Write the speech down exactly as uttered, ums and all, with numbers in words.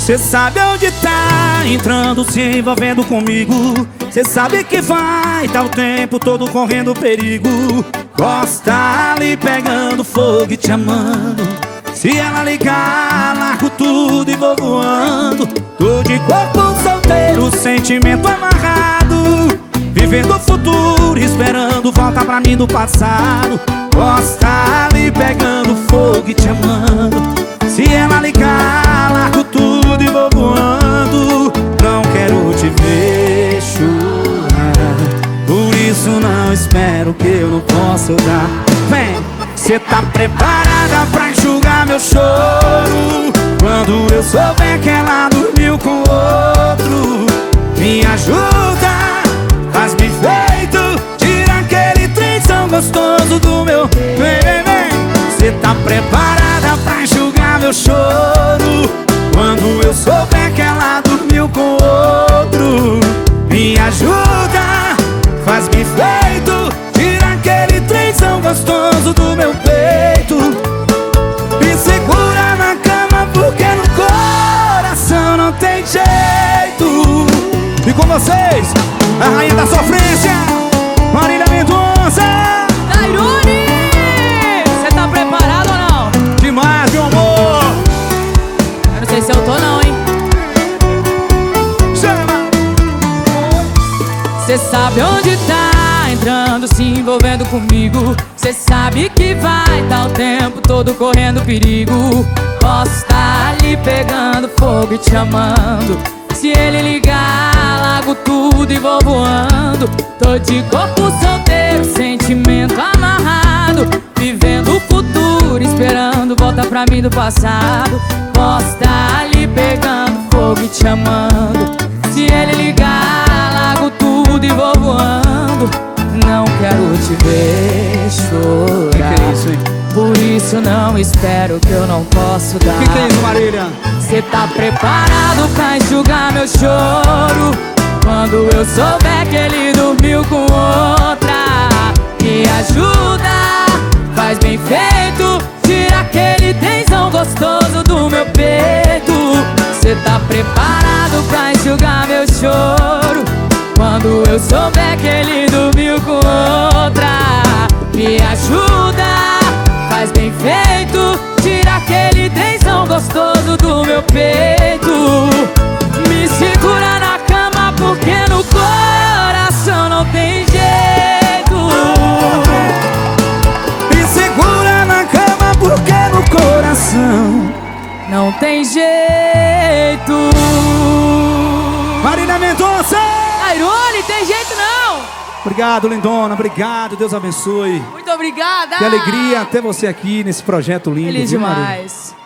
Cê sabe onde tá entrando, se envolvendo comigo. Cê sabe que vai tá o tempo todo correndo perigo. Gosta ali pegando fogo e te amando. Se ela ligar, largo tudo e vou voando. Tô de corpo solteiro, sentimento amarrado, vivendo o futuro, esperando volta pra mim do passado. Gosta ali pegando fogo e te amando. Se ela ligar, largo tudo e vou voando. Não quero te ver chorar, por isso não espero que eu não possa dar. Vem! Cê tá preparada pra enxugar meu choro quando eu souber que ela dormiu com outro? Me ajuda, faz bem feito, tira aquele trenzão gostoso do meu. Vem, vem, vem. Cê tá preparada pra enxugar meu choro quando eu souber que ela dormiu com outro? Me ajuda, faz bem feito, tira aquele trenzão gostoso do meu peito. Me segura na cama porque no coração não tem jeito. E com vocês, a rainha da sofrência, Marília Mendonça. Tairone, cê tá preparado ou não? Demais, meu amor. Eu não sei se eu tô não, hein? Chama. Cê sabe onde tá entrando, se envolvendo comigo. Cê sabe que vai tá o tempo todo correndo perigo. Posso estar ali pegando fogo e te amando. Se ele ligar, largo tudo e vou voando. Tô de corpo solteiro, sentimento amarrado, vivendo o futuro, esperando volta pra mim do passado. Posso estar ali pegando fogo e te amando. Se ele ligar, largo tudo e vou voando. Não quero te ver chorar, que que é isso, hein? por isso não espero que eu não posso dar. O que, que é isso, Marília? Cê tá preparado pra enxugar meu choro quando eu souber que ele dormiu com outra? Me ajuda, faz bem feito, tira aquele tensão gostoso do meu peito. Cê tá preparado pra enxugar meu choro quando eu souber que ele dormiu com outra? Me ajuda, faz bem feito, tira aquele tensão gostoso do meu peito. Me segura na cama porque no coração não tem jeito. Me segura na cama porque no coração não tem jeito. Marília Mendonça. Tairone, tem jeito não. Obrigado, lindona, obrigado, Deus abençoe. Muito obrigada. Que alegria ter você aqui nesse projeto lindo. Feliz viu, Marília? demais.